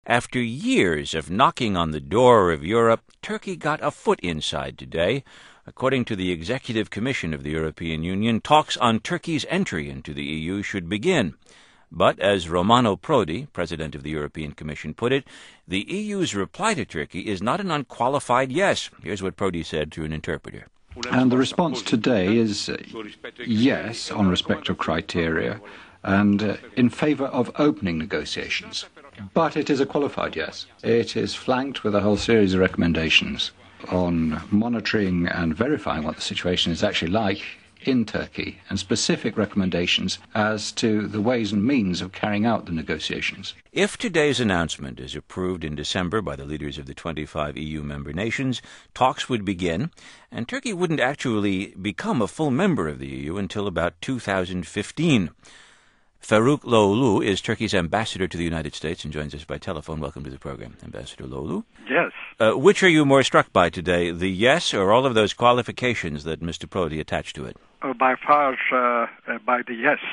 After years of knocking on the door of Europe, Turkey got a foot inside today. According to the Executive Commission of the European Union, talks on Turkey's entry into the EU should begin. But as Romano Prodi, president of the European Commission, put it, the EU's reply to Turkey is not an unqualified yes. Here's what Prodi said through an interpreter. And the response today is yes on respect of criteria and in favour of opening negotiations. But it is a qualified yes. It is flanked with a whole series of recommendations on monitoring and verifying what the situation is actually like in Turkey, and specific recommendations as to the ways and means of carrying out the negotiations. If today's announcement is approved in December by the leaders of the 25 EU member nations, talks would begin, and Turkey wouldn't actually become a full member of the EU until about 2015. Faruk Loğlu is Turkey's ambassador to the United States and joins us by telephone. Welcome to the program, Ambassador Loğlu. Yes. Which are you more struck by today, the yes or all of those qualifications that Mr. Prodi attached to it? By far, by the yes.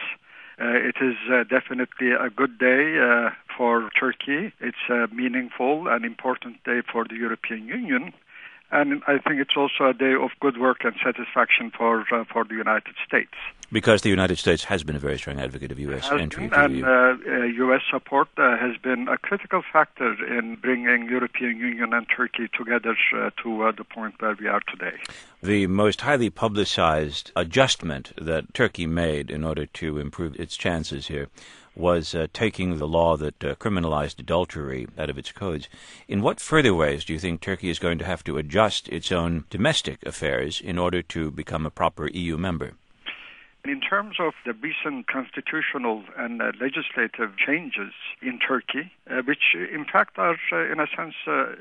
It is definitely a good day for Turkey. It's a meaningful and important day for the European Union. And I think it's also a day of good work and satisfaction for the United States. Because the United States has been a very strong advocate of U.S. entry into the EU. And U.S. support has been a critical factor in bringing European Union and Turkey together to the point where we are today. The most highly publicized adjustment that Turkey made in order to improve its chances here was taking the law that criminalized adultery out of its codes. In what further ways do you think Turkey is going to have to adjust its own domestic affairs in order to become a proper EU member? In terms of the recent constitutional and legislative changes in Turkey, which in fact are in a sense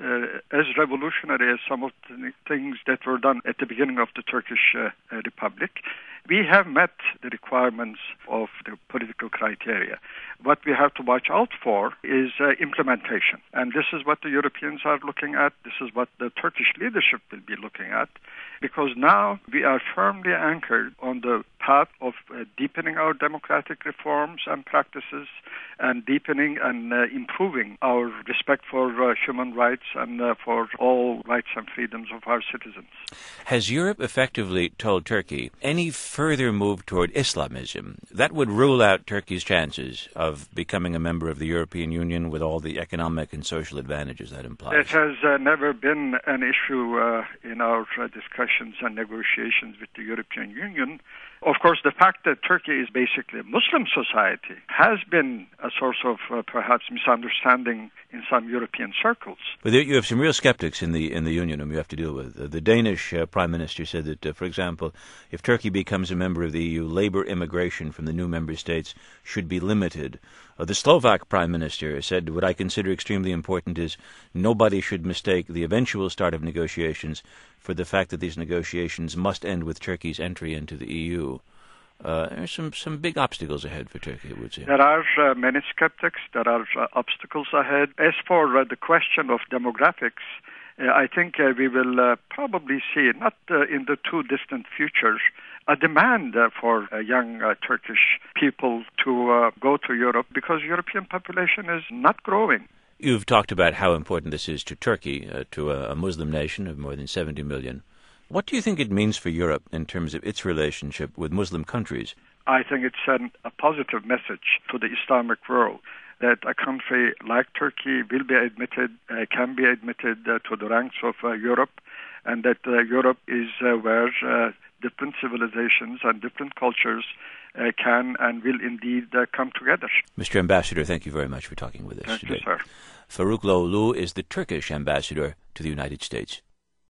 as revolutionary as some of the things that were done at the beginning of the Turkish Republic, we have met the requirements of the political criteria. What we have to watch out for is implementation. And this is what the Europeans are looking at. This is what the Turkish leadership will be looking at. Because now we are firmly anchored on the path of deepening our democratic reforms and practices and deepening and improving our respect for human rights and for all rights and freedoms of our citizens. Has Europe effectively told Turkey any further move toward Islamism that would rule out Turkey's chances of becoming a member of the European Union with all the economic and social advantages that implies? It has never been an issue in our discussions and negotiations with the European Union. Of course, the fact that Turkey is basically a Muslim society has been a source of perhaps misunderstanding in some European circles. But you have some real skeptics in the Union whom you have to deal with. The Danish Prime Minister said that, for example, if Turkey becomes a member of the EU, labor immigration from the new member states should be limited. The Slovak Prime Minister said, what I consider extremely important is nobody should mistake the eventual start of negotiations for the fact that these negotiations must end with Turkey's entry into the EU. There are some big obstacles ahead for Turkey, I would say. There are many skeptics. There are obstacles ahead. As for the question of demographics, I think we will probably see, not in the too distant future, a demand for young Turkish people to go to Europe because European population is not growing. You've talked about how important this is to Turkey, to a Muslim nation of more than 70 million. What do you think it means for Europe in terms of its relationship with Muslim countries? I think it's a positive message to the Islamic world that a country like Turkey will be admitted, can be admitted to the ranks of Europe, and that Europe is where different civilizations and different cultures can and will indeed come together. Mr. Ambassador, thank you very much for talking with us today. Thank you, sir. Faruk Loğlu is the Turkish ambassador to the United States.